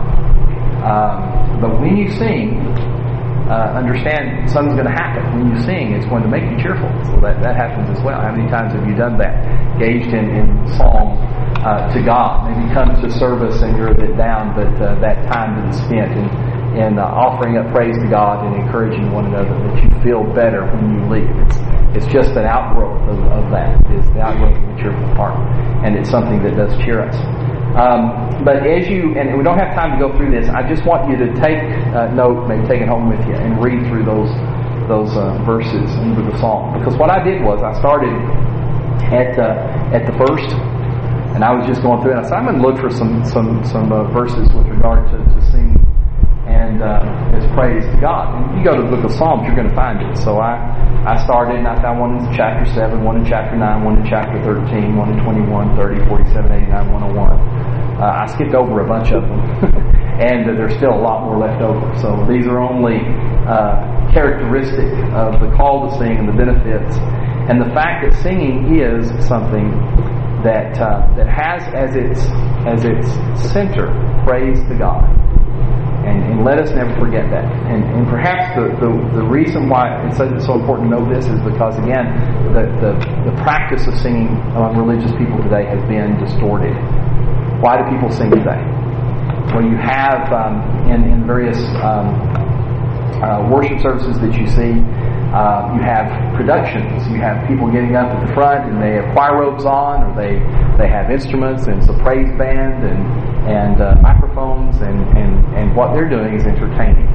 Um, but when you sing, uh, understand something's going to happen. When you sing, it's going to make you cheerful. So that, that happens as well. How many times have you done that? Engaged in, in song uh, to God. Maybe come to service and you're a bit down, but uh, that time that is spent in, in uh, offering up praise to God and encouraging one another, that you feel better when you leave. It's, it's just an outgrowth of, of that. It's the outgrowth of a cheerful heart. And it's something that does cheer us. Um, but as you, and we don't have time to go through this, I just want you to take uh, note, maybe take it home with you, and read through those those uh, verses into the psalm. Because what I did was I started at uh, at the first, and I was just going through it. I said I'm going to look for some some some uh, verses with regard to, to singing and uh, as praise to God. And if you go to the book of Psalms, you're going to find it. So I I started and I found one in chapter seven, one in chapter nine, one in chapter thirteen, one in twenty-one, thirty, forty-seven, eighty-nine, one oh one. Uh, I skipped over a bunch of them, and uh, there's still a lot more left over. So these are only uh, characteristic of the call to sing and the benefits, and the fact that singing is something that uh, that has as its as its center praise to God, and, and let us never forget that. And, and perhaps the, the, the reason why it's so, it's so important to know this is because again, the, the the practice of singing among religious people today has been distorted. Why do people sing today? Well, you have um, in, in various um, uh, worship services that you see, uh, you have productions. You have people getting up at the front and they have choir robes on, or they they have instruments and it's a praise band and and uh, microphones, and, and, and what they're doing is entertaining.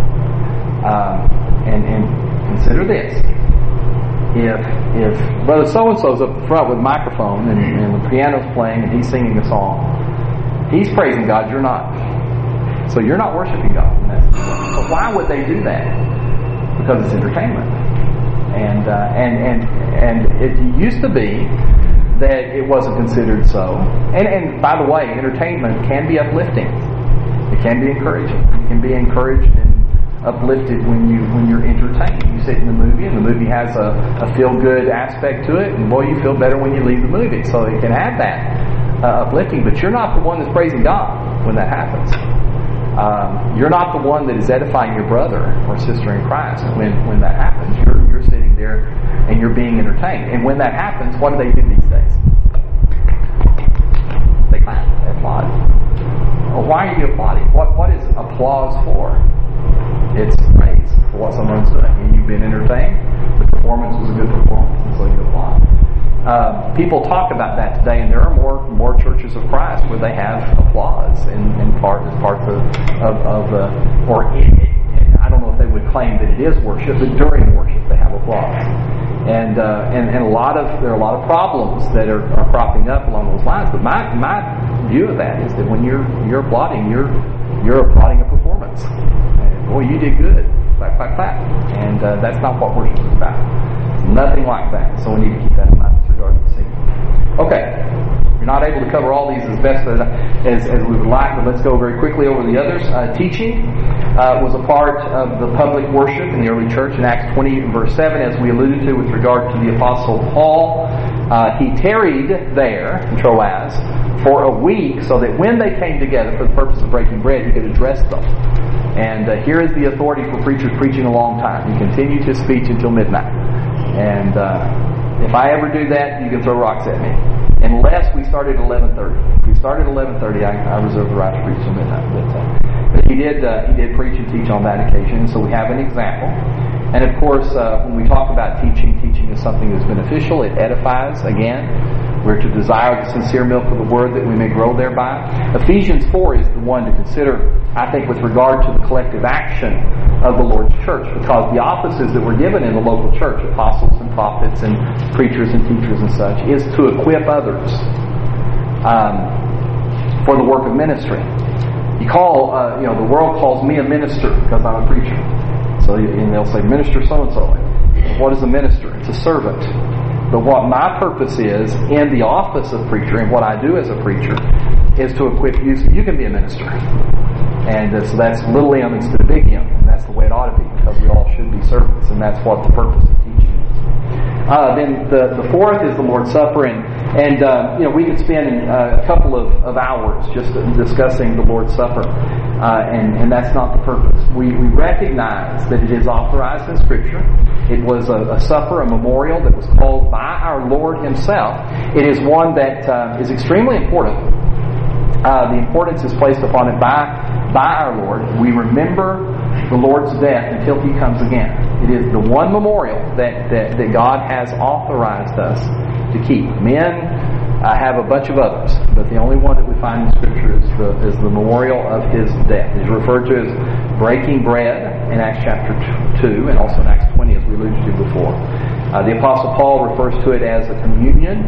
Um, and, and consider this: if if brother so and so's up the front with a microphone and, and the piano's playing and he's singing a song, he's praising God, you're not. So you're not worshiping God. But why would they do that? Because it's entertainment. And uh, and and and it used to be that it wasn't considered so. And and by the way, entertainment can be uplifting. It can be encouraging. You can be encouraged and uplifted when you when you're entertained. You sit in the movie, and the movie has a, a feel-good aspect to it, and boy, you feel better when you leave the movie. So it can have that uh, uplifting, but you're not the one that's praising God when that happens. Um, you're not the one that is edifying your brother or sister in Christ when, when that happens. You're you're sitting there and you're being entertained. And when that happens, what do they do these days? They clap, they applaud. Well, why are you applauding? What what is applause for? It's praise for what someone's doing. And you've been entertained. The performance was a good performance, and so you applaud. Uh, people talk about that today, and there are more more churches of Christ where they have applause in, in part as part of of, of uh, or it, it, I don't know if they would claim that it is worship, but during worship they have applause. And uh, and and a lot of there are a lot of problems that are, are cropping up along those lines. But my my view of that is that when you're you're applauding, you're you're applauding a performance. And, boy, you did good. Clap, clap, clap. And uh, that's not what worship is about. It's nothing like that. So we need to keep that in mind with regard to singing. Okay. We're not able to cover all these as best as, as, as we would like, but let's go very quickly over the others. Uh, teaching uh, was a part of the public worship in the early church in Acts twenty and verse seven, as we alluded to with regard to the Apostle Paul. Uh, he tarried there in Troas for a week so that when they came together for the purpose of breaking bread, he could address them. And uh, here is the authority for preachers preaching a long time. He continued his speech until midnight. And uh, If I ever do that, you can throw rocks at me. Unless we started at eleven thirty. If we started at eleven thirty, I, I reserve the right to preach till midnight. But, uh, but he did uh, he did preach and teach on that occasion, so we have an example. And of course, uh, when we talk about teaching, teaching is something that's beneficial. It edifies, again. We're to desire the sincere milk of the Word that we may grow thereby. Ephesians four is the one to consider, I think, with regard to the collective action of the Lord's church, because the offices that were given in the local church, apostles and prophets and preachers and teachers and such, is to equip others um, for the work of ministry. You call, uh, you know, the world calls me a minister because I'm a preacher. So, and they'll say, minister so-and-so. What is a minister? It's a servant. But what my purpose is in the office of preacher, and what I do as a preacher, is to equip you so you can be a minister. And uh, so that's little m instead of big M. And that's the way it ought to be, because we all should be servants. And that's what the purpose of teaching is. Uh, then the, the fourth is the Lord's Supper. And, and uh, you know, we could spend uh, a couple of, of hours just discussing the Lord's Supper. Uh, and, and that's not the purpose. We, we recognize that it is authorized in Scripture. It was a, a supper, a memorial that was called by our Lord Himself. It is one that uh, is extremely important. Uh, the importance is placed upon it by by our Lord. We remember the Lord's death until He comes again. It is the one memorial that, that, that God has authorized us to keep. Men uh, have a bunch of others, but the only one that we find in Scripture is the, is the memorial of His death. It is referred to as breaking bread in Acts chapter two and also in Acts twenty, as we alluded to before. Uh, the Apostle Paul refers to it as a communion.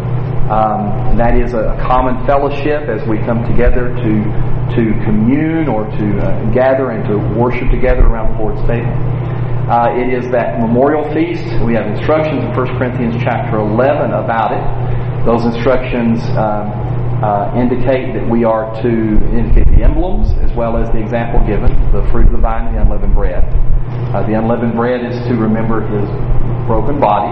Um, and that is a common fellowship as we come together to to commune or to uh, gather and to worship together around the Lord's table. Uh, it is that memorial feast. We have instructions in First Corinthians chapter eleven about it. Those instructions um, uh, indicate that we are to indicate the emblems as well as the example given, the fruit of the vine and the unleavened bread. Uh, the unleavened bread is to remember His broken body.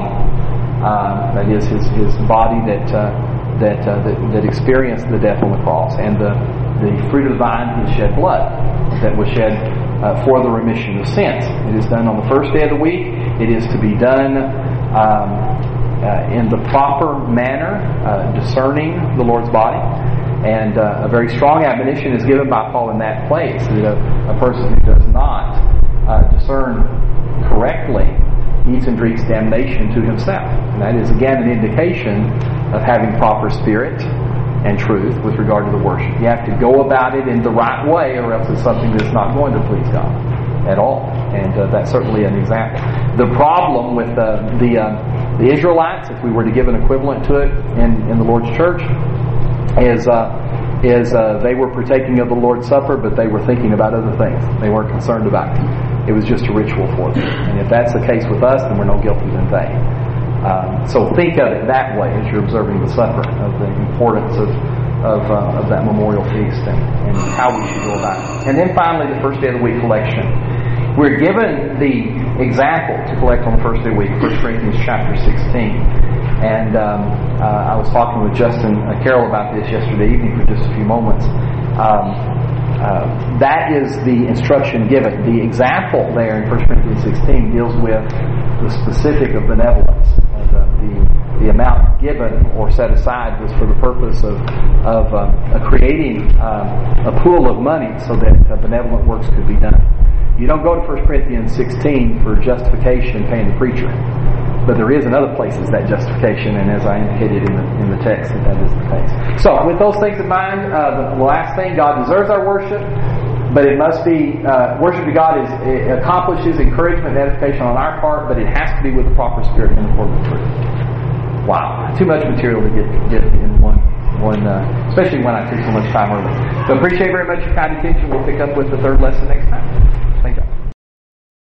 Uh, that is His His body that uh, that, uh, that that experienced the death on the cross, and the the fruit of the vine is shed blood that was shed uh, for the remission of sins. It is done on the first day of the week. It is to be done um, uh, in the proper manner, uh, discerning the Lord's body, and uh, a very strong admonition is given by Paul in that place that a, a person who does not uh, discern correctly eats and drinks damnation to himself. And that is, again, an indication of having proper spirit and truth with regard to the worship. You have to go about it in the right way, or else it's something that's not going to please God at all. And uh, that's certainly an example. The problem with uh, the uh, the Israelites, if we were to give an equivalent to it in, in the Lord's church, is uh, is uh, they were partaking of the Lord's Supper, but they were thinking about other things. They weren't concerned about it. It was just a ritual for them. And if that's the case with us, then we're no guilty than they. Um, so think of it that way as you're observing the supper, of the importance of of, uh, of that memorial feast and, and how we should go about it. And then finally, the first day of the week collection. We're given the example to collect on the first day of the week, First Corinthians chapter sixteen. And um, uh, I was talking with Justin uh, Carroll about this yesterday evening for just a few moments. Um, Uh, that is the instruction given. The example there in First Corinthians sixteen deals with the specific of benevolence. Uh, the, the, the amount given or set aside was for the purpose of, of uh, creating um, a pool of money so that uh, benevolent works could be done. You don't go to First Corinthians sixteen for justification paying the preacher. But there is in other places that justification, and as I indicated in the in the text, that that is the case. So, with those things in mind, uh, the last thing, God deserves our worship, but it must be, uh, worship to God is it accomplishes encouragement and edification on our part, but it has to be with the proper spirit and the word of truth. Wow, too much material to get get in one one, uh, especially when I take so much time early. So, appreciate very much your kind attention. We'll pick up with the third lesson next time.